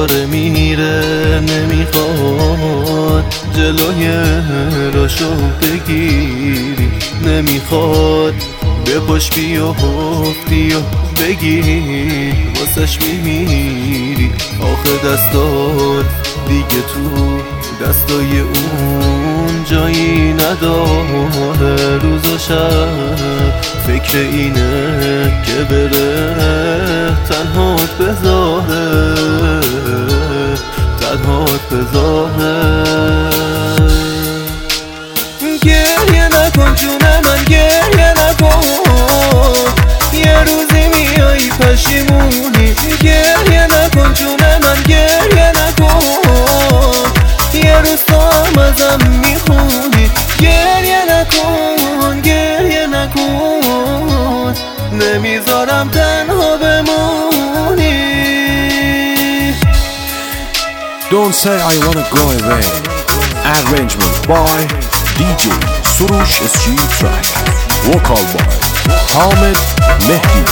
داره میره نمیخواد جلوی راشو بگیری، نمیخواد به پاش بیافتی و بگی واسش میمیری. آخه دستات دیگه تو دستای اون جایی نداره، روز و شب فکر اینه که بره تنهات بذاره، تنهات بذاره. گریه نکن جون من، گریه نکن، یه روزی میای پشیمونی. گریه نکن جون من، گریه نکن، یه روز تو هم ازم میخونی. گریه نکن، گریه نکن، نمیذارم تنها بمونی. Don't say I wanna go away. Arrangement by DJ Surush SG Track. Vocal by Hamed Mehdi.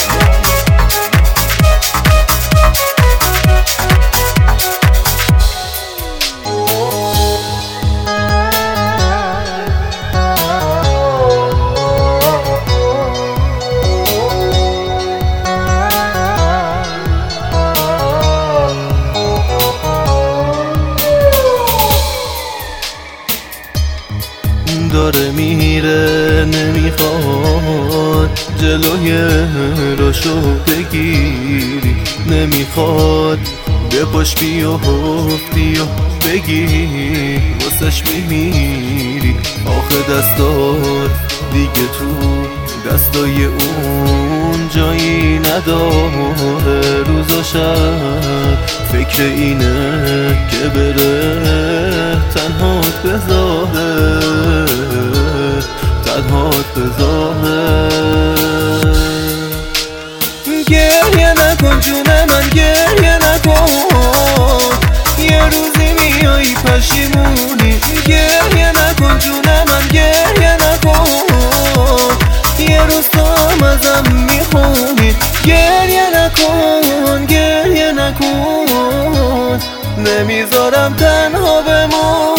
داره میره نمیخواد جلوی راشو بگیری، نمیخواد به پاش بیافتی و بگی واسش میمیری. آخه دستات دیگه تو دستای اون جایی نداره، روز و شب فکر اینه که بره تنهات بذاره، تنهات بذاره. گریه نکن جون من، گریه نکن، یه روزی میای پشیمونی. گریه نکن جون من، گریه نکن، یه روز تو هم ازم میخونی. گریه نکن، گریه نکن، نمیذارم تنها بمون.